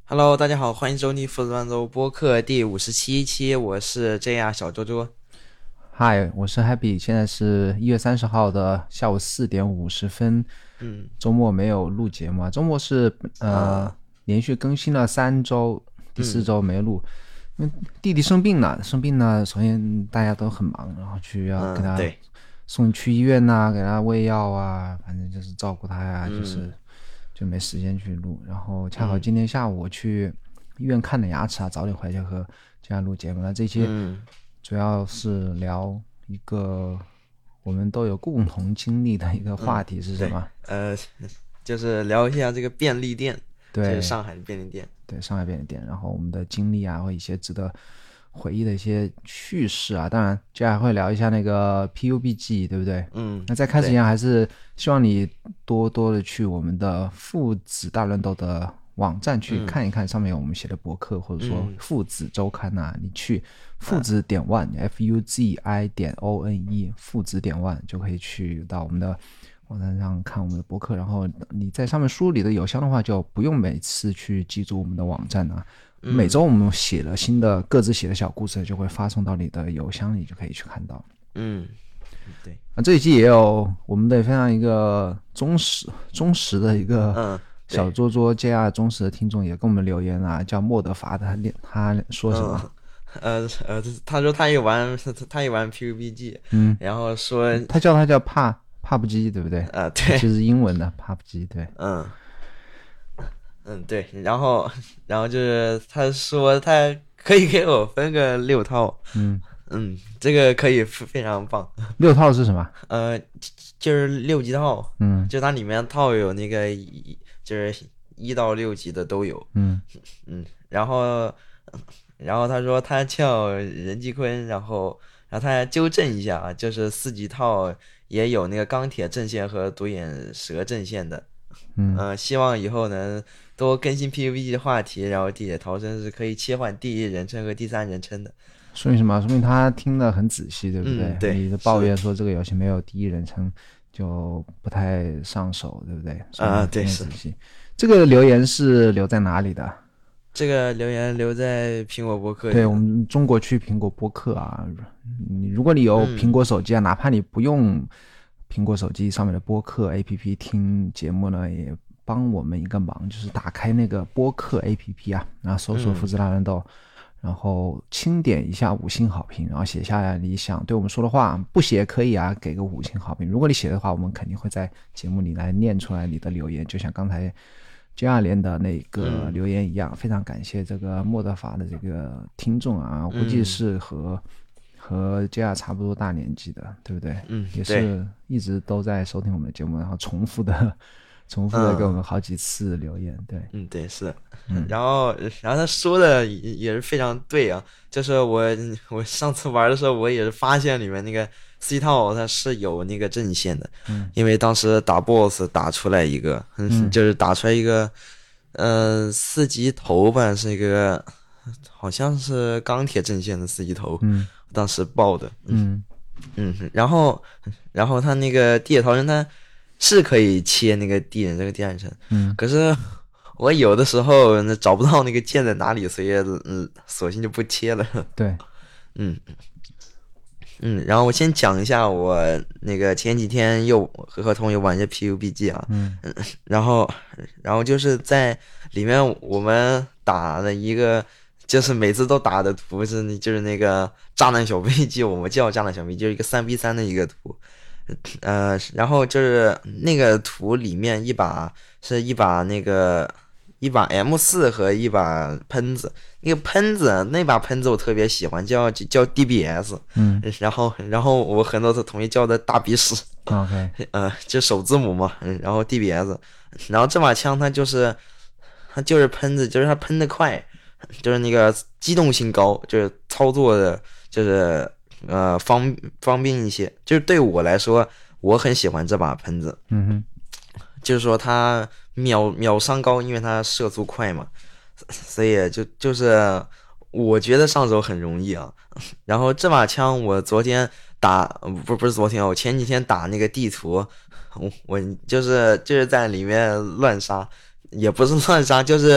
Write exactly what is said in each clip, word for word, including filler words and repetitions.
Hello，大家好，欢迎收听《副子乱奏》播客第五十七期，我是 J R 小周周。 嗨，我是 Happy，现在是一月三十号的下午四点五十分。 嗯， 周末没有录节目啊，周末是呃、啊、连续更新了三周，第四周没录，因为弟弟生病了，生病了，首先大家都很忙，然后去要给他送去医院呐、啊，给他喂药啊，反正就是照顾他呀、啊，就是。就没时间去录，然后恰好今天下午我去医院看了牙齿啊，早点回去和这样录节目了。这期主要是聊一个我们都有共同经历的一个话题是什么？ 嗯、呃，就是聊一下这个便利店， 对， 就是上海的便利店， 对，上海便利店，然后我们的经历啊，或一些值得回忆的一些趣事啊，当然接下来会聊一下那个 P U B G， 对不对？ 嗯， 那在开始前还是希望你多多的去我们的父子大乱斗的网站去看一看，上面有我们写的博客、嗯、或者说父子周刊呐、啊，你去父子点 one、嗯、F U Z I 点 O N E 父子点 one 就可以去到我们的网站上看我们的博客，然后你在上面输入你的邮箱的话，就不用每次去记住我们的网站啊。每周我们写了新的各自写的小故事，就会发送到你的邮箱里，就可以去看到。 嗯，对。 啊，这一期也有我们的非常一个忠实忠实的一个小桌桌 J R 忠实的听众也跟我们留言啊，叫莫德法的，他说什么？ 嗯、呃呃，他说他也玩他也玩 P U B G， 嗯， 然后说他叫他叫帕帕布基，对不对？ 啊、呃，对， 其实英文的帕布基，对， 嗯。嗯，对，然后，然后就是他说他可以给我分个六套， 嗯嗯，这个可以非常棒。 六套是什么？ 呃，就是六级套， 嗯， 就它里面套有那个一，就是一到六级的都有， 嗯嗯，然后，然后他说他叫任继坤，然后，然后他还纠正一下啊，就是四级套也有那个钢铁阵线和独眼蛇阵线的。 嗯、 呃，希望以后能多更新 P U B G 的话题，然后地铁逃生是可以切换第一人称和第三人称的。 说明什么？说明他听得很仔细，对不对？ 嗯、对。 你的抱怨说这个游戏没有第一人称，就不太上手，对不对？ 啊、呃，对，是。 这个留言是留在哪里的？ 这个留言留在苹果播客里。 对，我们中国区苹果播客啊，你如果你有苹果手机啊，嗯、哪怕你不用苹果手机上面的播客 A P P 听节目呢，也帮我们一个忙，就是打开那个播客 A P P 啊，然后搜索父子大乱斗、嗯，然后轻点一下五星好评，然后写下来你想对我们说的话，不写可以啊，给个五星好评。如果你写的话，我们肯定会在节目里来念出来你的留言，就像刚才接二连的那个留言一样、嗯、非常感谢这个莫德法的这个听众啊，估计是和、嗯和 J R 差不多大年纪的，对不对？ 嗯， 也是一直都在收听我们的节目，然后重复的、重复的给我们好几次留言，对， 嗯，对，是。嗯、然后，然后他说的也是非常对啊，就是我我上次玩的时候，我也是发现里面那个 C 套它是有那个阵线的， 嗯， 因为当时打 BOSS 打出来一个，嗯，就是打出来一个，呃，四级头吧，是一个好像是钢铁阵线的四级头， 嗯。 当时爆的， 嗯嗯，然后然后他那个地铁逃生，他是可以切那个地人这个第二人称， 嗯， 可是我有的时候找不到那个键在哪里，所以嗯，索性就不切了。 对， 嗯嗯，然后我先讲一下我那个前几天又和和同学玩这 P U B G 啊， 嗯， 然后然后就是在里面我们打了一个。就是每次都打的图是就是那个炸弹小飞机，我们叫炸弹小飞机，就是一个三 v 三的一个图，呃，然后就是那个图里面一把是一把那个一把 M 四 和一把喷子，那个喷子那把喷子我特别喜欢，叫叫 D B S， 嗯， 然后然后我很多同学叫的大鼻屎 ，OK， 呃，就首字母嘛，然后 D B S， 然后这把枪它就是它就是喷子，就是它喷得快。就是那个机动性高，就是操作的，就是呃方方便一些。就是对我来说，我很喜欢这把喷子。 嗯哼， 就是说它秒秒伤高，因为它射速快嘛，所以就就是我觉得上手很容易啊。然后这把枪我昨天打不不是昨天，我前几天打那个地图，我我就是就是在里面乱杀，也不是乱杀，就是。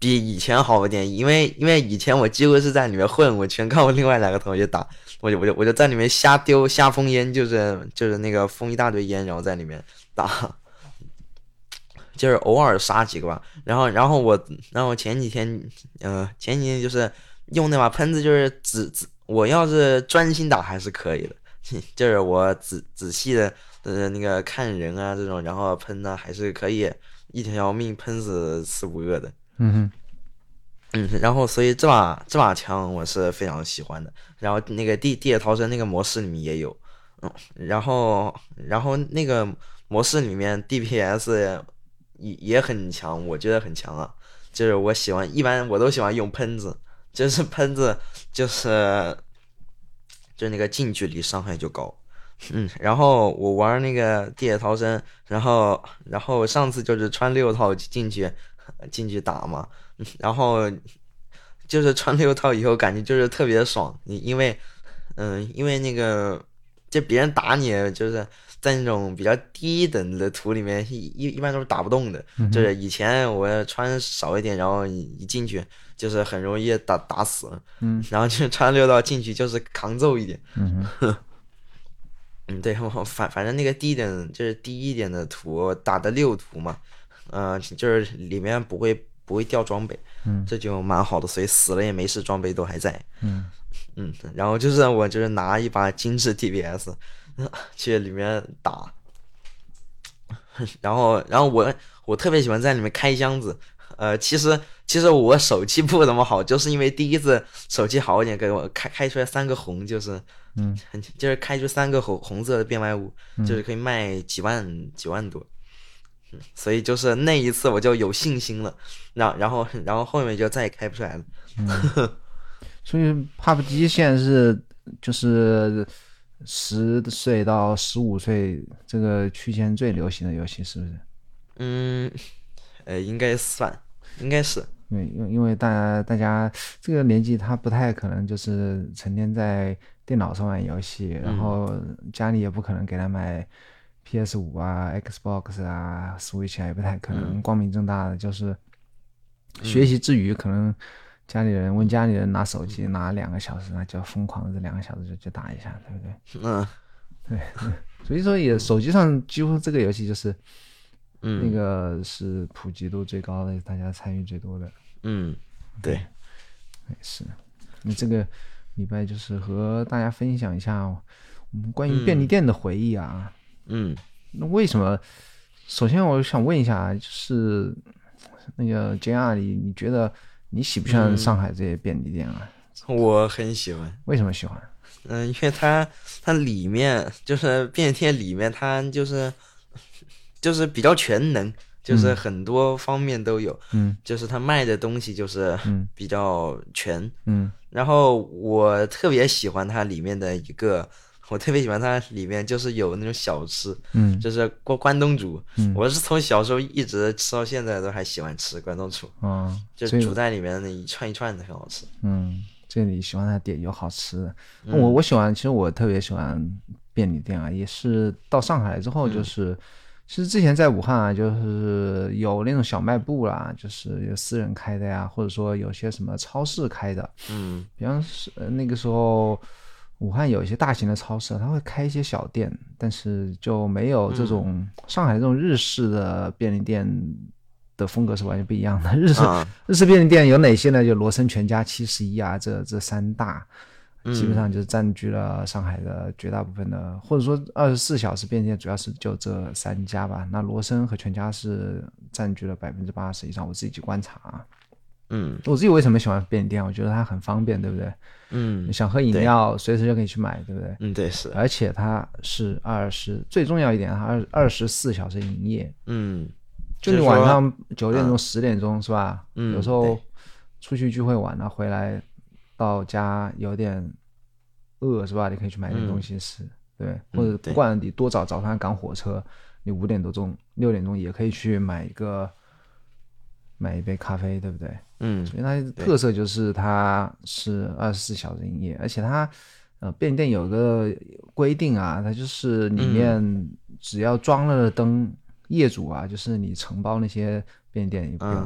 比以前好一点，因为因为以前我几乎是在里面混，我全靠我另外两个同学打，我就我就我就在里面瞎丢瞎封烟，就是就是那个封一大堆烟，然后在里面打，就是偶尔杀几个吧。然后然后我然后前几天呃前几天就是用那把喷子，就是只只我要是专心打还是可以的，就是我仔仔细的呃那个看人啊这种，然后喷呢还是可以一条命喷死四五个的。 嗯哼。 嗯，然后所以这把这把枪我是非常喜欢的，然后那个地地铁逃生那个模式里面也有，嗯，然后然后那个模式里面 D P S 也也很强，我觉得很强啊，就是我喜欢，一般我都喜欢用喷子，就是喷子就是就是那个近距离伤害就高。嗯，然后我玩那个地铁逃生，然后然后上次就是穿六套进去进去打嘛，嗯然后就是穿六套以后感觉就是特别爽，你因为嗯因为那个就别人打你就是在那种比较低等的图里面一一一般都是打不动的， 嗯就是以前我穿少一点，然后一进去就是很容易打打死， 嗯然后就穿六套进去就是抗揍一点。 嗯哼。 嗯，对，我反反正那个低一点就是低一点的图打的六图嘛，呃，就是里面不会不会掉装备， 嗯这就蛮好的，所以死了也没事，装备都还在。 嗯嗯，然后就是我就是拿一把精致 D P S 去里面打，然后然后我我特别喜欢在里面开箱子，呃，其实其实我手气不怎么好，就是因为第一次手气好一点，给我开开出来三个红，就是嗯很就是开出三个红红色的变卖物， 嗯就是可以卖几万几万多，嗯所以就是那一次我就有信心了，然然后然后后面就再也开不出来了。 嗯。所以 P U B G 现在是就是十岁到十五岁这个区间最流行的游戏，是不是？ 嗯，呃，应该算，应该是， 因为因为因为大家大家这个年纪，他不太可能就是成天在电脑上玩游戏，然后家里也不可能给他买 P S 五啊、Xbox 啊、Switch 啊，也不太可能光明正大的，就是学习之余，可能家里人问家里人拿手机拿两个小时，那就疯狂的这两个小时就就打一下，对不对？ 嗯对，所以说也手机上几乎这个游戏就是嗯那个是普及度最高的，大家参与最多的。 嗯，对， 也是。那这个礼拜就是和大家分享一下我们关于便利店的回忆啊。 嗯， 那为什么？首先我想问一下，就是那个 J R 里，你觉得你喜不喜欢上海这些便利店啊？ 我很喜欢。 为什么喜欢？ 嗯，因为它它里面就是便利店里面，它就是就是比较全能，就是很多方面都有。 嗯， 就是它卖的东西就是嗯比较全。 嗯然后我特别喜欢它里面的一个，我特别喜欢它里面就是有那种小吃， 嗯， 就是关关东煮。 嗯我是从小时候一直吃到现在，都还喜欢吃关东煮， 啊， 就所以煮在里面那一串一串的很好吃。 嗯，这里喜欢它点有好吃的。 嗯我我喜欢，其实我特别喜欢便利店啊，也是到上海之后，就是、其实之前在武汉啊，就是有那种小卖部啦，就是有私人开的呀，或者说有些什么超市开的。 嗯比方是呃那个时候，武汉有一些大型的超市，它会开一些小店，但是就没有这种、上海这种日式的便利店的风格是完全不一样的。日式、 啊日式便利店有哪些呢？就罗森、全家、七十一啊，这这三大。基本上就是占据了上海的绝大部分的，或者说二十四小时便利店主要是就这三家吧。那罗森和全家是占据了百分之八十以上，我自己去观察啊。 嗯我自己为什么喜欢便利店？我觉得它很方便，对不对？ 嗯你想喝饮料随时就可以去买，对不对？ 嗯，对是， 而且它是二十，最重要一点，它二二十四小时营业。 嗯， 就你就是说晚上九点钟、 嗯十点钟是吧？ 嗯有时候对出去聚会晚了回来，到家有点饿是吧？你可以去买点东西吃，对，或者不对管你多早早上赶火车，你五点多钟、六点钟也可以去买一个买一杯咖啡，对不对？ 嗯所以它特色就是它是二十四小时营业，而且它呃便利店有个规定啊，它就是里面只要装了灯，业主啊，就是你承包那些便利店，你不用、 嗯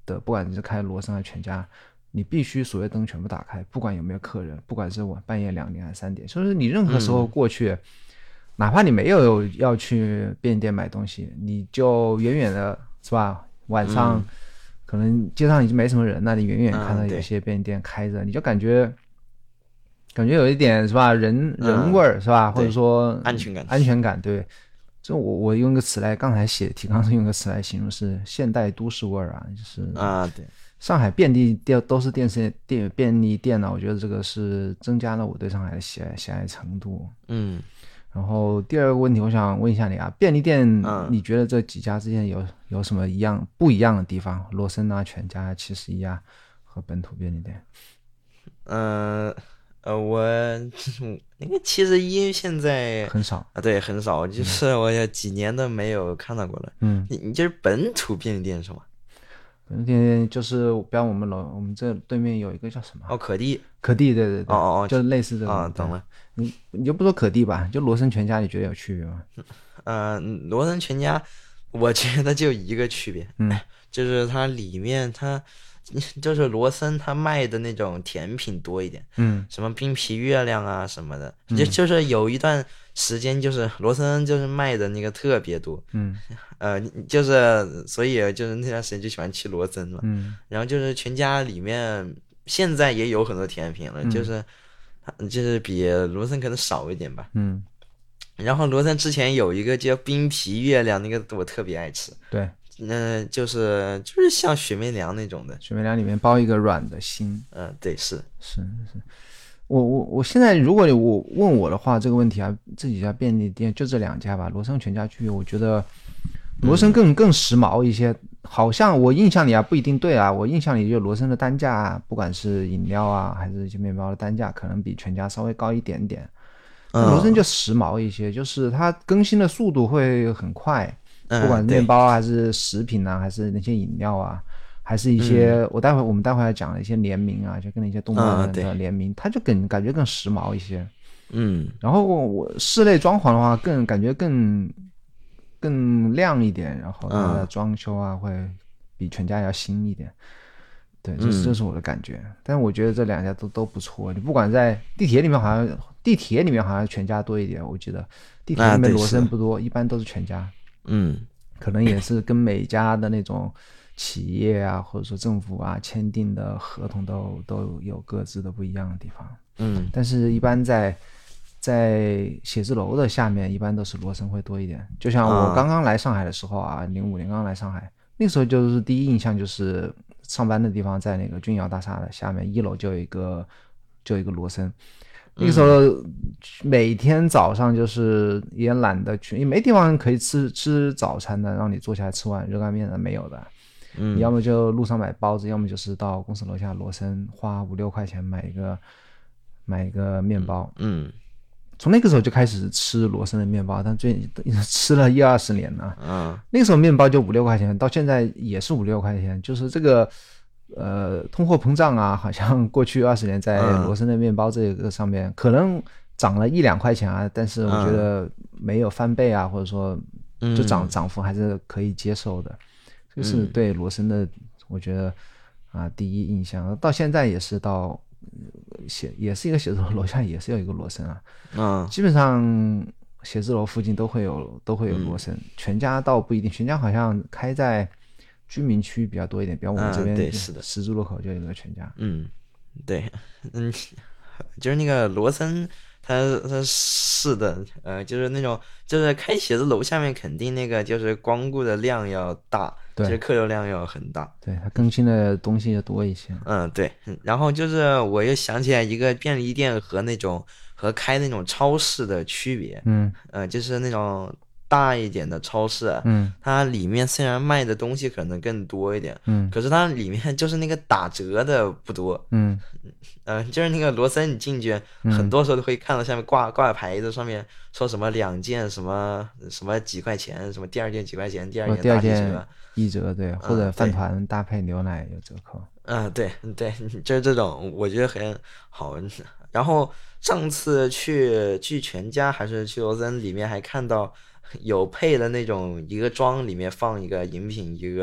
的，不管你是开罗森还是全家，你必须所有灯全部打开，不管有没有客人，不管是晚半夜两点还是三点，就是你任何时候过去，嗯、哪怕你没有要去便利店买东西，你就远远的是吧？晚上、嗯、可能街上已经没什么人，那你远远看到有些便利店开着，嗯、你就感觉。感觉有一点是吧，人人味儿、嗯、是吧，或者说安全感， 安全感，对。这我我用个词来，刚才写提纲上用个词来形容是现代都市味儿啊，就是啊，对。 上海便利店都是电视店便利店呢、啊，我觉得这个是增加了我对上海的喜爱喜爱程度。 嗯。 然后第二个问题，我想问一下你啊，便利店，嗯、你觉得这几家之间有有什么一样不一样的地方？罗森啊、全家、七十一啊和本土便利店。 嗯。呃，我那个七十一现在很少啊，对，很少，就是我有几年都没有看到过了。 嗯， 你你就是本土便利店是吗？ 本土便利店就是比方我们楼，我们这对面有一个叫什么？ 哦，可地。 可地，对对对。 哦哦哦， 就类似这种。 啊，懂了。 你你就不说可地吧，就罗森全家，你觉得有区别吗？ 呃，罗森全家，我觉得就一个区别， 嗯， 就是它里面它。就是罗森他卖的那种甜品多一点， 嗯， 什么冰皮月亮啊什么的，嗯、就就是有一段时间就是罗森就是卖的那个特别多， 嗯， 呃，就是所以就是那段时间就喜欢去罗森嘛， 嗯， 然后就是全家里面现在也有很多甜品了， 嗯、 就是就是比罗森可能少一点吧， 嗯， 然后罗森之前有一个叫冰皮月亮，那个我特别爱吃， 对。 嗯、呃，就是就是像雪媚凉那种的， 雪媚凉里面包一个软的心。 嗯、呃，对，是是是。我我我现在如果你我问我的话，这个问题啊，这几家便利店就这两家吧，罗森全家区，我觉得罗森更、嗯、更时髦一些。好像我印象里啊，不一定对啊，我印象里就罗森的单价，不管是饮料啊还是一些面包的单价，可能比全家稍微高一点点。罗森就时髦一些，就是它更新的速度会很快。不管是面包还是食品啊，还是那些饮料啊，还是一些、嗯、我待会我们待会要讲的一些联名啊，就跟那些动漫人的联名，嗯、它就更感觉更时髦一些。 嗯， 然后我室内装潢的话，更感觉更更亮一点，然后它的装修啊会比全家要新一点。对，这是这是我的感觉。嗯、但是我觉得这两家都都不错。你不管在地铁里面，好像地铁里面好像全家多一点，我记得地铁里面罗森不多，一般都是全家。 嗯， 可能也是跟每家的那种企业啊，或者说政府啊签订的合同都都有各自的不一样的地方。 嗯， 但是一般在在写字楼的下面，一般都是罗森会多一点。就像我刚刚来上海的时候啊，零五年刚刚来上海，那时候就是第一印象就是上班的地方在那个君瑶大厦的下面，一楼就有一个就有一个罗森。那个时候每天早上就是也懒得去，因为没地方可以吃吃早餐的，让你坐下来吃碗热干面的没有的。 嗯， 你要么就路上买包子，要么就是到公司楼下罗森花五六块钱买一个买一个面包。 嗯， 从那个时候就开始吃罗森的面包，但最吃了一二十年了。 嗯， 那个时候面包就五六块钱，到现在也是五六块钱，就是这个。呃，通货膨胀啊，好像过去二十年在罗森的面包这个上面、嗯、可能涨了一两块钱啊，但是我觉得没有翻倍啊，嗯、或者说就涨涨幅还是可以接受的。这个是对罗森的，我觉得啊第一印象，到现在也是到写也是一个写字楼楼下也是有一个罗森啊， 嗯， 基本上写字楼附近都会有都会有罗森、嗯，全家倒不一定，全家好像开在。居民区比较多一点，比方我们这边十字路口就有一个全家。 嗯，对，嗯，就是那个罗森，它它是的，呃，就是那种就是开写字楼下面肯定那个就是光顾的量要大， 对， 就是客流量要很大， 对，它更新的东西要多一些。 嗯，对，然后就是我又想起来一个便利店和那种和开那种超市的区别， 嗯， 呃，就是那种。大一点的超市， 嗯， 它里面虽然卖的东西可能更多一点， 嗯， 可是它里面就是那个打折的不多， 嗯， 呃，就是那个罗森，你进去、嗯、很多时候都会看到下面挂挂牌子，上面说什么两件什么什么几块钱，什么第二件几块钱，第二件打几折， 一折对，或者饭团搭配牛奶有折扣， 嗯、呃，对对，就是这种，我觉得很好。然后上次去去全家还是去罗森，里面还看到。有配的那种一个装里面放一个饮品，一个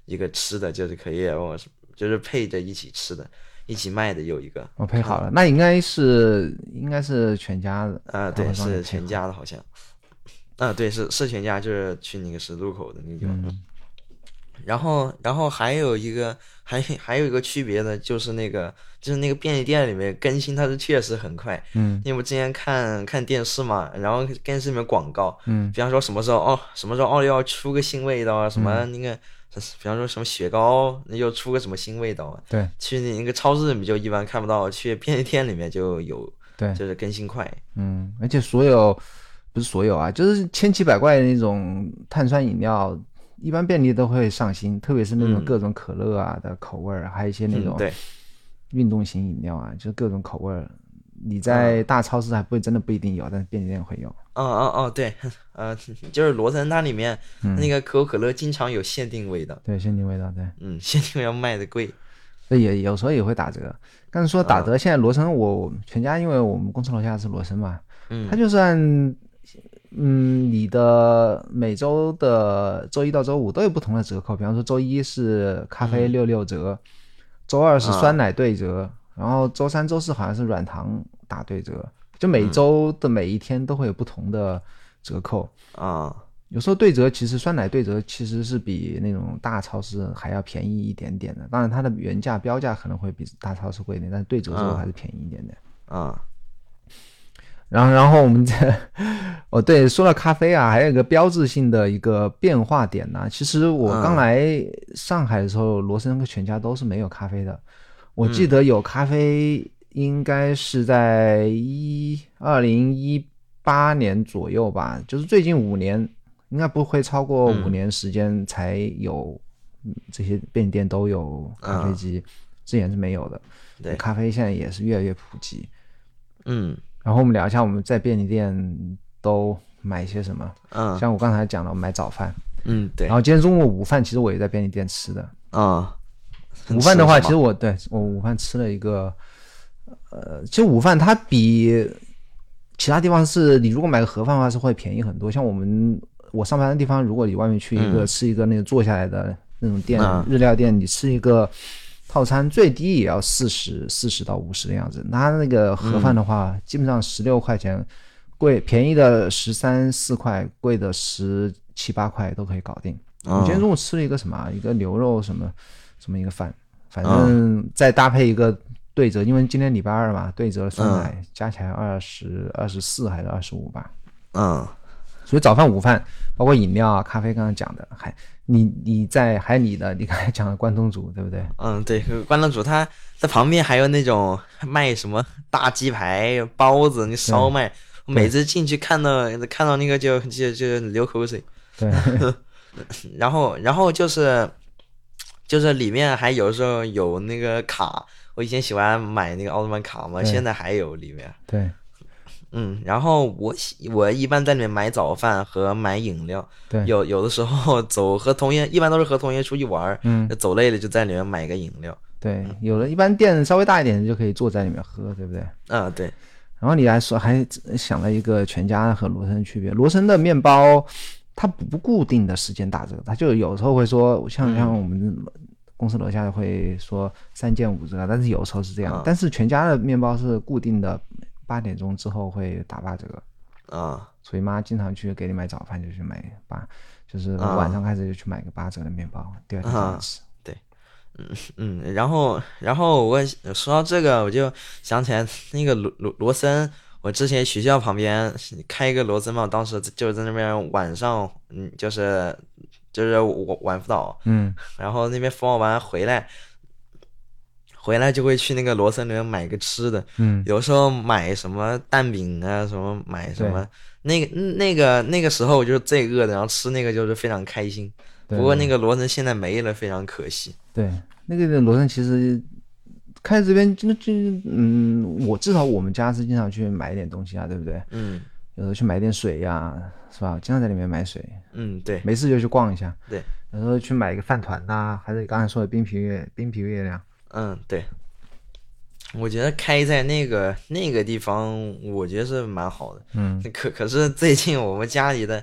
一个吃的，就是可以我就是配着一起吃的，一起卖的有一个。 我配好了，那应该是应该是全家的啊、对，是全家的好像。啊，对，是是全家，就是去那个十字路口的那个地方。 嗯然后，然后还有一个，还还有一个区别的，就是那个，就是那个便利店里面更新，它是确实很快。 嗯， 因为我之前看看电视嘛，然后电视里面广告， 嗯， 比方说什么时候哦，什么时候奥利奥出个新味道啊，什么那个，比方说什么雪糕又出个什么新味道啊。 对， 去那个超市里面就一般看不到，去便利店里面就有， 对， 就是更新快。 嗯，而且所有不是所有啊，就是千奇百怪的那种碳酸饮料。一般便利都会上新，特别是那种各种可乐啊的口味儿、嗯，还有一些那种运动型饮料啊，就是各种口味儿。你在大超市还不会真的不一定有，但是便利店会有。 哦哦哦，对，呃，就是罗森它里面、 嗯、 那个可口可乐经常有限定味道。 对，限定味道，对， 嗯，限定味道卖的贵， 所以也有时候也会打折。但是说打折，现在罗森我全家，因为我们公司楼下是罗森嘛， 嗯， 它就算。嗯，你的每周的周一到周五都有不同的折扣，比方说周一是咖啡六六折，嗯、周二是酸奶对折、啊，然后周三、周四好像是软糖打对折，就每周的每一天都会有不同的折扣啊。 有时候对折其实酸奶对折其实是比那种大超市还要便宜一点点的，当然它的原价标价可能会比大超市贵一点，但是对折之后还是便宜一点点啊。 然后，然后我们这，哦，对，说到咖啡啊，还有一个标志性的一个变化点呢、啊。其实我刚来上海的时候，罗森和全家都是没有咖啡的。我记得有咖啡，应该是在一二零一八年左右吧，就是最近五年，应该不会超过五年时间才有、嗯、这些便利店都有咖啡机，之前是没有的。 对， 咖啡现在也是越来越普及。 嗯。 然后我们聊一下我们在便利店都买一些什么。 嗯， 像我刚才讲了，我买早饭。 嗯，对。 然后今天中午午饭其实我也在便利店吃的。 啊、 嗯，午饭的话，其实我对我午饭吃了一个，呃，其实午饭它比其他地方是，你如果买个盒饭的话是会便宜很多。像我们我上班的地方，如果你外面去一个、嗯、吃一个那个坐下来的那种店、嗯、日料店，你吃一个套餐最低也要四十四十到五十的样子，那那个盒饭的话、嗯、基本上十六块钱，贵便宜的十三四块，贵的十七八块都可以搞定。我、哦、今天中午吃了一个什么一个牛肉什么什么一个饭，反正再搭配一个对折，因为今天礼拜二嘛，对折酸奶、嗯、加起来二十二十四还是二十五吧。 嗯， 所以早饭午饭包括饮料啊咖啡，刚刚讲的还你你在还有你的你刚才讲的关东煮对不对？ 嗯，对，关东煮它在旁边还有那种卖什么大鸡排包子那烧麦，我每次进去看到看到那个就就就流口水。 对。 然后然后就是就是里面还有时候有那个卡，我以前喜欢买那个奥特曼卡嘛，现在还有里面。 对。 嗯，然后我我一般在里面买早饭和买饮料。 对， 有有的时候走和同学，一般都是和同学出去玩， 嗯， 走累了就在里面买个饮料。 对，有的一般店稍微大一点的就可以坐在里面喝，对不对？ 嗯，对。 然后你还说还想了一个全家和罗森的区别，罗森的面包它不固定的时间打折，它就有时候会说像像我们公司楼下会说三件五折，但是有时候是这样， 嗯、 但是全家的面包是固定的。八点钟之后会打八折啊， 所以妈经常去给你买早饭就去买八，就是晚上开始就去买个八折的面包，第二天早上吃。 对，嗯嗯，然后然后我说到这个，我就想起来那个罗罗罗森，我之前学校旁边开一个罗森嘛，当时就在那边晚上，嗯，就是就是晚辅导， 嗯， 然后那边辅导完回来。回来就会去那个罗森里面买个吃的， 嗯， 有时候买什么蛋饼啊，什么买什么，那个那个那个时候我就是最饿的，然后吃那个就是非常开心。不过那个罗森现在没了，非常可惜。 对，那个罗森其实开这边就就嗯，我至少我们家是经常去买一点东西啊，对不对？ 嗯， 有时候去买点水呀、啊，是吧？经常在里面买水。 嗯，对， 没事就去逛一下。 对， 有时候去买一个饭团呐、啊，还是刚才说的冰皮月冰皮月亮。 嗯，对，我觉得开在那个那个地方，我觉得是蛮好的。 嗯， 可可是最近我们家里的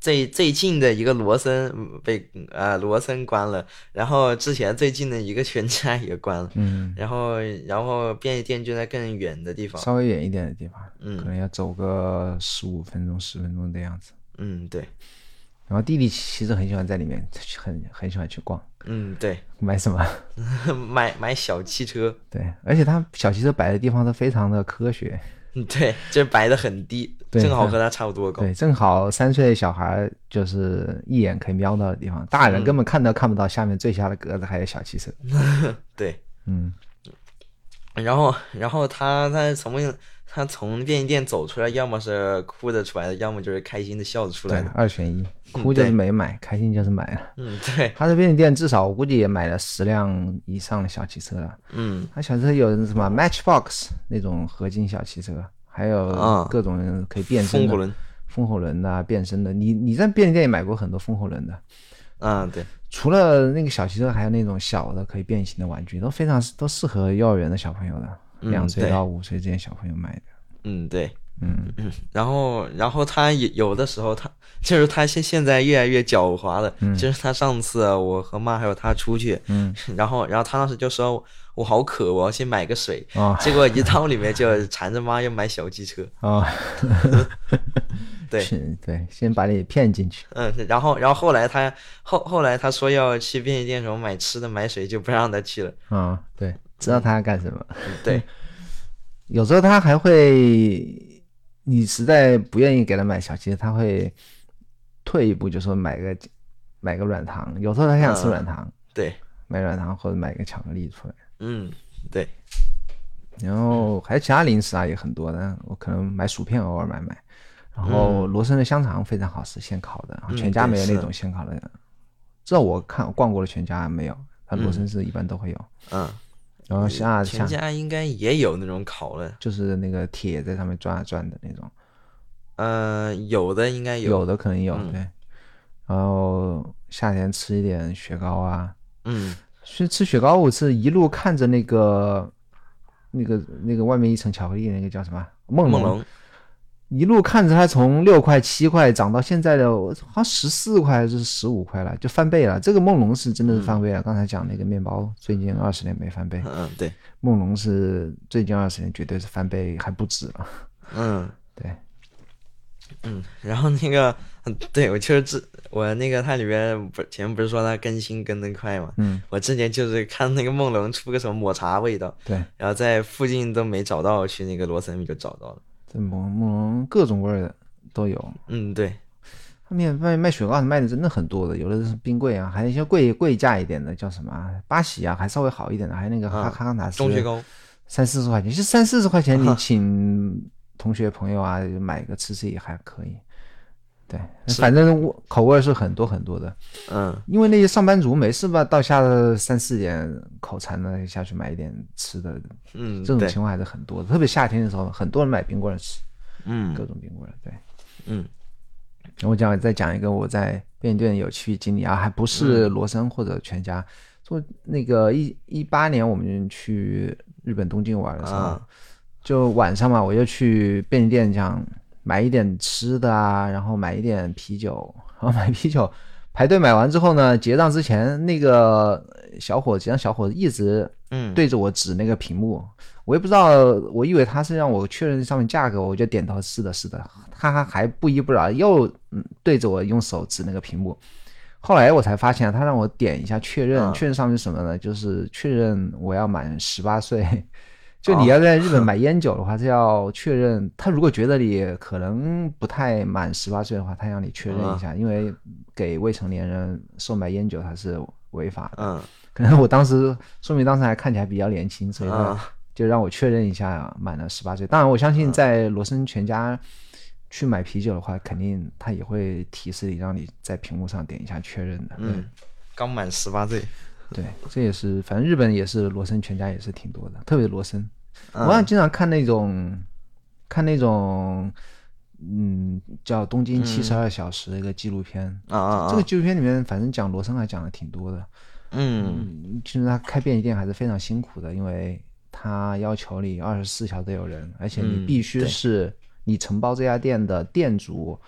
最最近的一个罗森嗯被呃罗森关了，然后之前最近的一个全家也关了， 嗯， 然后然后便利店就在更远的地方， 稍微远一点的地方， 嗯可能要走个十五分钟、十分钟的样子。 嗯对， 然后弟弟其实很喜欢在里面，很很喜欢去逛， 嗯对， 买什么？ 买买小汽车， 对，而且他小汽车摆的地方都非常的科学。 嗯对，就摆的很低， 对正好和他差不多高， 对，正好三岁小孩就是一眼可以瞄到的地方，大人根本看都看不到下面最下的格子还有小汽车。 对， 嗯， 然后然后他他从他从便利店走出来，要么是哭着出来的，要么就是开心的笑着出对来的，， 二选一，哭就是没买，开心就是买了。 嗯对， 他的便利店至少我估计也买了十辆以上的小汽车了。 嗯他小汽车有什么 Matchbox 那种合金小汽车，还有啊各种可以变身的风火轮， 风火轮的啊，变身的。你你在便利店也买过很多风火轮的。 啊对， 除了那个小汽车，还有那种小的可以变形的玩具，都非常都适合幼儿园的小朋友的， 嗯两岁对到五岁之间小朋友买的。 嗯对。 嗯嗯，然后，然后他有有的时候他就是他现现在越来越狡猾了。 嗯就是他上次我和妈还有他出去， 嗯然后然后他当时就说我好渴，我要去买个水。 啊结果一到里面就缠着妈要买小汽车。 啊， 对， 是对，先把你骗进去。 嗯，然后然后后来他后后来他说要去便利店什么买吃的买水，就不让他去了。 啊，对，知道他要干什么。 嗯对， 有时候他还会，你实在不愿意给他买小汽车，他会退一步，就说买个买个软糖。有时候他想吃软糖， 对， 买软糖或者买个巧克力出来。 嗯对， 然后还有其他零食啊，也很多的。我可能买薯片，偶尔买买。然后罗森的香肠非常好吃，现烤的。然后全家没有那种现烤的，至少我看逛过的全家没有，它罗森是一般都会有。 嗯， 然后像全像家应该也有那种烤的， 就是那个铁在上面转啊转的那种， 呃，有的应该有， 有的可能有， 嗯对。然后夏天吃一点雪糕啊， 嗯去吃雪糕，我是一路看着那个那个那个外面一层巧克力，那个叫什么梦龙， 梦龙， 一路看着它从六块七块涨到现在的好像十四块还是十五块了，就翻倍了。这个梦龙是真的是翻倍了。刚才讲那个面包，最近二十年没翻倍， 嗯对， 梦龙是最近二十年绝对是翻倍还不止了。 嗯对， 嗯，然后那个，嗯对我就是之我那个它里边不前面不是说它更新更得快嘛， 嗯， 我之前就是看那个梦龙出个什么抹茶味道， 对， 然后在附近都没找到，去那个罗森米就找到了。 这梦梦龙各种味儿的都有。 嗯，对， 后面卖卖雪糕的卖的真的很多的，有的是冰柜啊，还有一些贵贵价一点的叫什么啊巴喜啊，还稍微好一点的，还有那个哈啊哈根达斯中雪糕， 三四十块钱，其实三四十块钱你请同学朋友啊买个吃吃也还可以。对，反正我口味是很多很多的。 嗯因为那些上班族没事吧，到下了三四点口馋了下去买一点吃的， 嗯，对， 这种情况还是很多的。特别夏天的时候，很多人买冰棍吃， 嗯各种冰棍。对， 嗯我讲再讲一个我在便利店有趣经历啊，还不是罗森或者全家。做那个一一八年我们去日本东京玩的时候， 啊就晚上嘛，我就去便利店讲买一点吃的啊，然后买一点啤酒，然后买啤酒排队买完之后呢，结账之前那个小伙子，让小伙子一直嗯对着我指那个屏幕，我也不知道，我以为他是让我确认上面价格，我就点头是的是的，他还不依不饶又嗯对着我用手指那个屏幕。后来我才发现，他让我点一下确认， 啊确认上面是什么呢？就是确认我要满十八岁。就你要在日本买烟酒的话，是要确认。他如果觉得你可能不太满十八岁的话，他让你确认一下，因为给未成年人售卖烟酒它是违法的。 嗯， 可能我当时说明当时还看起来比较年轻，所以呢啊就让我确认一下满了十八岁。当然，我相信在罗森全家去买啤酒的话，肯定他也会提示你，让你在屏幕上点一下确认的。 嗯，刚满十八岁， 对，这也是，反正日本也是罗森全家也是挺多的，特别罗森。 嗯我好像经常看那种，看那种，嗯，叫《东京七十二小时》的一个纪录片。 啊啊啊， 这个纪录片里面，反正讲罗森还讲的挺多的。 嗯嗯，其实他开便利店还是非常辛苦的，因为他要求你二十四小时都有人，而且你嗯必须对是你承包这家店的店主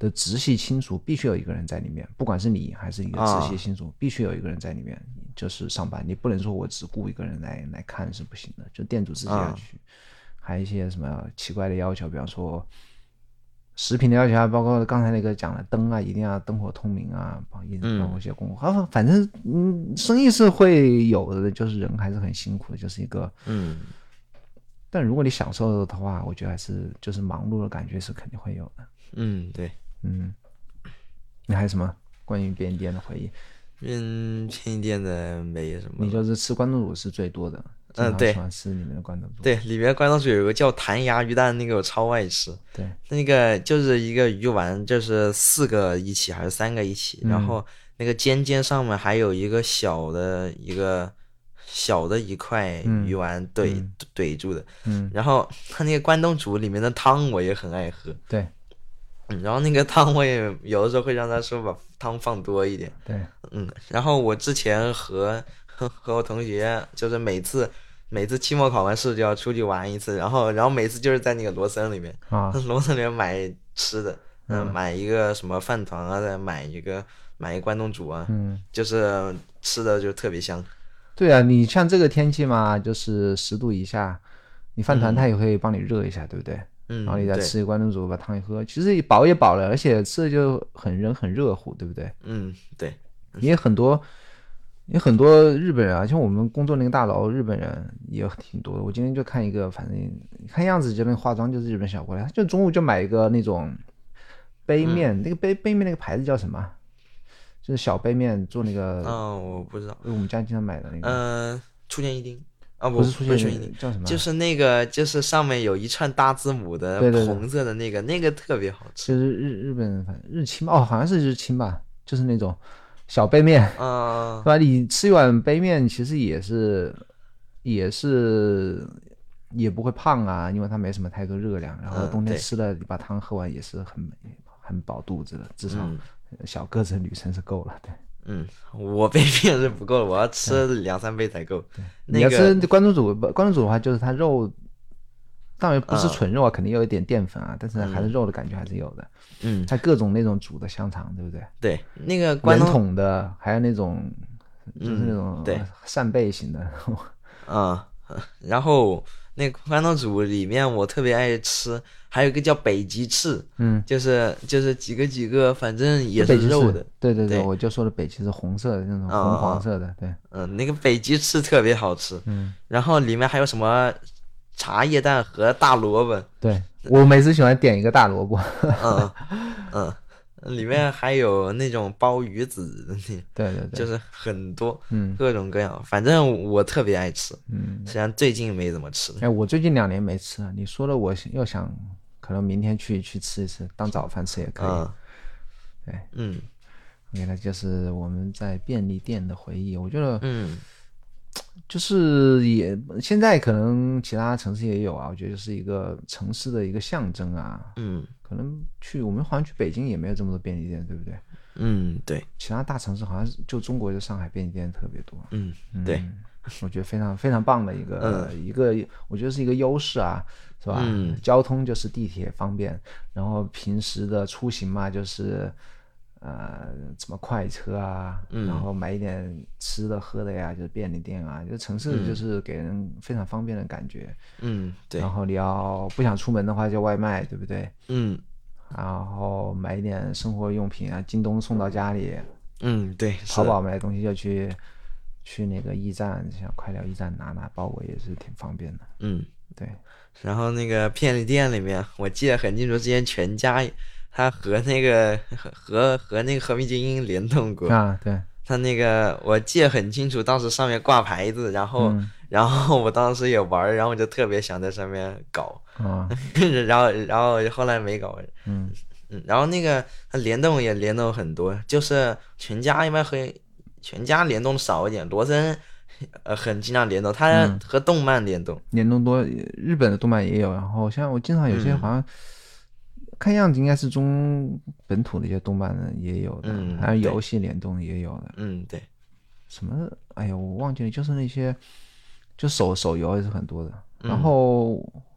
的直系亲属必须有一个人在里面，不管是你还是一个直系亲属，啊、必须有一个人在里面，就是上班，你不能说我只雇一个人来来看是不行的，就店主自己要去。啊、还有一些什么奇怪的要求，比方说食品的要求啊，包括刚才那个讲的灯啊，一定要灯火通明啊，包括一些公共，嗯、反正嗯，生意是会有的，就是人还是很辛苦的，就是一个嗯。 但如果你享受的话，我觉得还是就是忙碌的感觉是肯定会有的。 嗯，对， 嗯，你还有什么关于便利店的回忆？ 嗯，便利店的没什么。 你就是吃关东煮是最多的。 嗯，对， 喜欢吃里面的关东煮。 对，里面关东煮有个叫弹牙鱼蛋，那个我超爱吃。 对， 那个就是一个鱼丸，就是四个一起还是三个一起， 嗯、 然后那个尖尖上面还有一个小的一个。小的一块鱼丸怼、嗯、怼住的， 嗯， 然后它那个关东煮里面的汤我也很爱喝， 对， 嗯，然后那个汤我也有的时候会让他说把汤放多一点， 对， 嗯，然后我之前和和我同学就是每次每次期末考完试就要出去玩一次，然后然后每次就是在那个罗森里面啊， 罗森里面买吃的，嗯、呃，买一个什么饭团啊，再买一个买一个关东煮啊， 嗯， 就是吃的就特别香。 对啊，你像这个天气嘛，就是十度以下，你饭团它也会帮你热一下，嗯、对不对？ 嗯， 然后你再吃一关东煮，把汤一喝，其实饱也饱了，而且吃的就很人很热乎，对不对？ 嗯，对。 也很多，也很多日本人啊，像我们工作那个大楼，日本人也挺多的。我今天就看一个，反正看样子就那个化妆就是日本小姑娘，就中午就买一个那种杯面，嗯、那个杯杯面那个牌子叫什么？就是小杯面做那个， 哦，我不知道， 我们家经常买的那个， 嗯、呃，出现一丁，啊、哦， 不是出现一丁， 叫什么？ 就是那个，就是上面有一串大字母的红色的那个， 对对对那个特别好吃。 就是日日本反正日清哦，好像是日清吧，就是那种小杯面， 啊、 对吧？你吃一碗杯面，其实也是也是也不会胖啊，因为它没什么太多热量，然后冬天吃了，你把汤喝完也是很很饱肚子的，至少。嗯小个子的女生是够了，对。 嗯，我杯面是不够的，我要吃两三杯才够。 那个、你要吃关东煮，关东煮的话，就是它肉，当然不是纯肉啊，嗯、肯定有一点淀粉啊，但是还是肉的感觉还是有的。 嗯， 它各种那种煮的香肠，对不对？ 对，那个关东圆筒的，还有那种就是那种对扇贝型的。 嗯，然后那个关东煮里面我特别爱吃。还有一个叫北极翅， 嗯， 就是就是几个几个，反正也是肉的。 对对 对, 对，我就说的北极是红色的那种红黄色的， 嗯、 对， 嗯，那个北极翅特别好吃， 嗯， 然后里面还有什么茶叶蛋和大萝卜， 对我每次喜欢点一个大萝卜， 嗯嗯。里面还有那种包鱼子的， 对对对， 就是很多， 嗯， 各种各样，反正我特别爱吃， 嗯， 虽然最近没怎么吃。 哎，我最近两年没吃了，你说了，我又想，可能明天去去吃一吃，当早饭吃也可以。 嗯、 对， 嗯 ，OK， 那就是我们在便利店的回忆。我觉得， 嗯， 就是也现在可能其他城市也有啊，我觉得就是一个城市的一个象征啊。 嗯。 可能去我们好像去北京也没有这么多便利店，对不对？ 嗯，对。 其他大城市好像就中国就上海便利店特别多。 嗯，对。 嗯、我觉得非常非常棒的一个、嗯、一个，我觉得是一个优势啊，是吧？ 嗯， 交通就是地铁方便，然后平时的出行嘛，就是呃什么快车啊， 嗯、 然后买一点吃的喝的呀，就是便利店啊，就城市就是给人非常方便的感觉。 嗯，对。 然后你要不想出门的话，叫外卖，对不对？ 嗯。 然后买一点生活用品啊，京东送到家里。 嗯，对。 淘宝买东西就去去那个驿站，像快聊驿站拿拿包裹也是挺方便的。 嗯， 对。 然后那个便利店里面，我记得很清楚，之前全家他和那个和和那个和平精英联动过啊，对。 他那个我记得很清楚，当时上面挂牌子，然后、 嗯、 然后我当时也玩，然后我就特别想在上面搞， 啊、 然后然后后来没搞， 嗯嗯，然后那个它联动也联动很多，就是全家一般和全家联动少一点，罗森呃很经常联动，它和动漫联动， 嗯、联动多，日本的动漫也有，然后像我经常有些好像。嗯看样子应该是中本土的一些动漫呢也有的， 嗯， 还有游戏联动也有的。 嗯，对。 什么？哎呀，我忘记了，就是那些，就手手游也是很多的。 嗯、 然后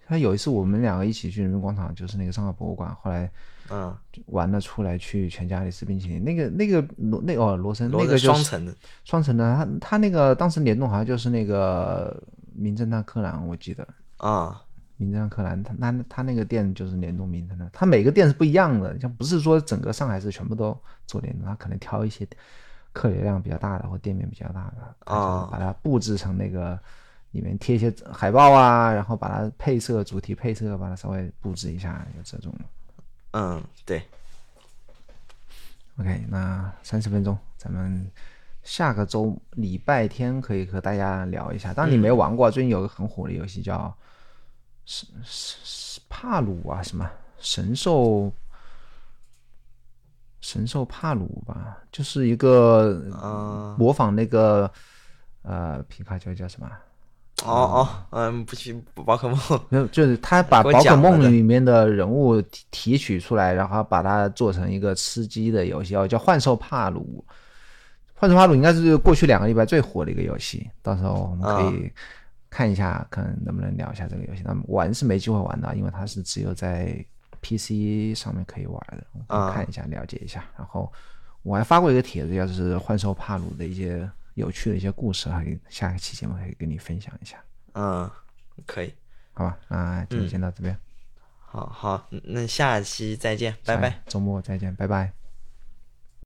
他有一次我们两个一起去人民广场，就是那个上海博物馆，后来嗯， 玩了出来去全家里吃冰淇淋。那个那个罗那哦罗森罗森那个就是双层的， 双层的，他他那个当时联动好像就是那个名侦探柯南，我记得啊， 名侦探柯南，他他他那个店就是联动名侦探，他每个店是不一样的，像不是说整个上海市全部都做联动，他可能挑一些客流量比较大的或店面比较大的，他就是把它布置成那个。里面贴一些海报啊，然后把它配色主题配色把它稍微布置一下，有这种。 嗯，对。 OK， 那三十分钟，咱们下个周礼拜天可以和大家聊一下。当然你没玩过，嗯、最近有个很火的游戏叫神神帕鲁啊，什么神兽神兽帕鲁吧，就是一个模仿那个、嗯、呃皮卡丘叫什么？ 哦哦，嗯，不去宝可梦， 就是他把宝可梦里面的人物提取出来，然后把它做成一个吃鸡的游戏，叫幻兽帕鲁。幻兽帕鲁应该是过去两个礼拜最火的一个游戏，到时候我们可以看一下，看能不能聊一下这个游戏。那玩是没机会玩的，因为它是只有在 P C 上面可以玩的，我们看一下，了解一下。然后我还发过一个帖子，就是幻兽帕鲁的一些有趣的一些故事，还下一期节目可以跟你分享一下。 嗯，可以， 好吧，那今天先到这边。 嗯、好好，那下期再见，拜拜， 周末再见，拜拜。